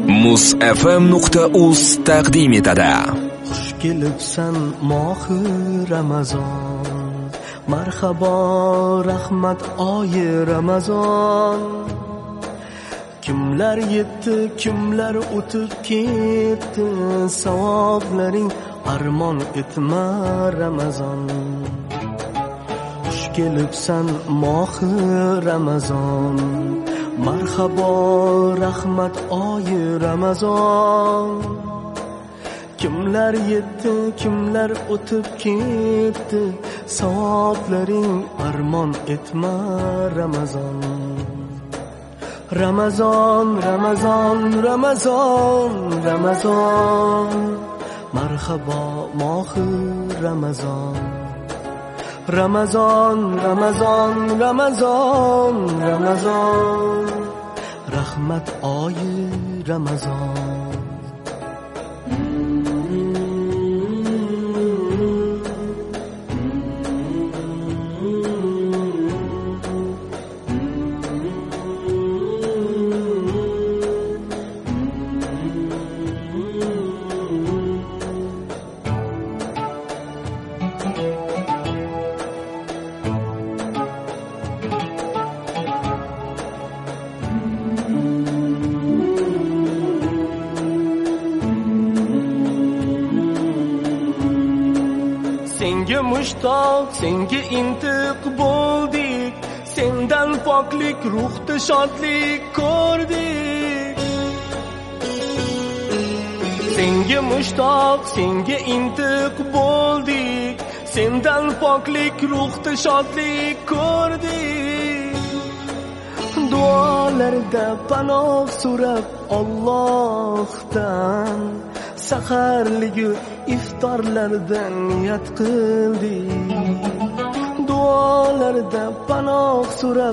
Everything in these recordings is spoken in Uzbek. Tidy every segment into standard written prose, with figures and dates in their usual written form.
musfm.uz taqdim etadi. Xush kelibsan mohi Ramazon, marhabo rahmat oyi Ramazon. Kimlar yetdi, kimlar o'tib ketdi, savoblaring armon etma Ramazon. Xush kelibsan mohi Ramazon, marhabo rahmat oyi Ramazon. Kimlar yetdi, kimlar o'tib ketdi, savoblaring armon etma Ramazon. Ramazon, Ramazon, Ramazon, Ramazon, marhabo mohi Ramazon. Ramazon, Ramazon, Ramazon, Ramazon, rahmat oyi Ramazon. Senga mushtoq, senga intiq bo'ldik, sendan poklik, ruhda shodlik ko'rdik. Senga mushtoq, senga intiq bo'ldik, sendan poklik, ruhda shodlik ko'rdik. Duolarda panoh so'rab Allohdan, saharligu iftorlarda niyat qildik. Duolarda panoh so'rab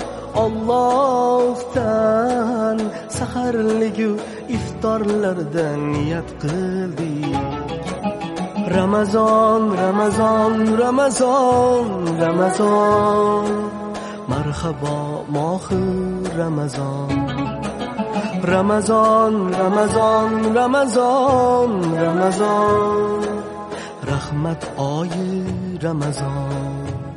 Allohdan, saharligu iftorlarda niyat qildik. Ramazon, Ramazon, Ramazon, Ramazon, marhabo mohi Ramazon. Ramazon, Ramazon, Ramazon, Ramazon, rahmat oyi Ramazon.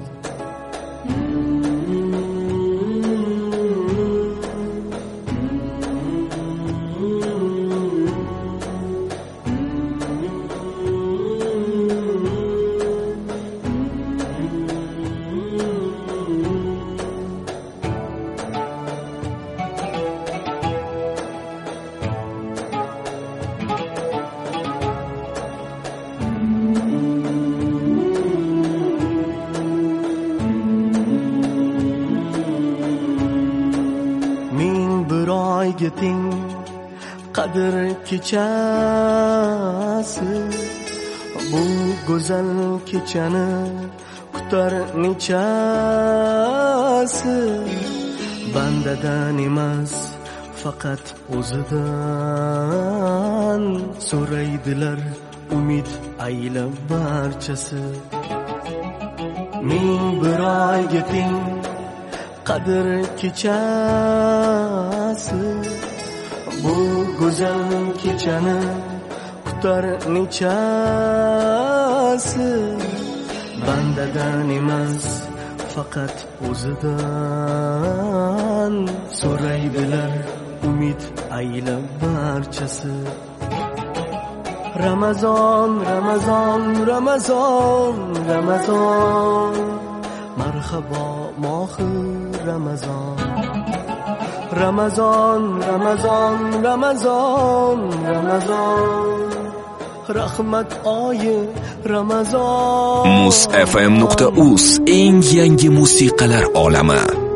Yeting qadr kechasi, bu go'zal kechani kutar nechasi. Bandadan emas, faqat o'zidan so'raydilar umid aylab barchasi. Ming bir oy yeting qadr kechasi, bu go'zal kechani kutar nechasi. Bandadan emas, faqat o'zidan so'raydilar umid aylab barchasi. Ramazon, Ramazon, Ramazon, Ramazon, marhabo mohi Ramazon. Ramazon, Ramazon, Ramazon, Ramazon, rahmat oyi Ramazon. musfm.uz eng yangi musiqalar olami.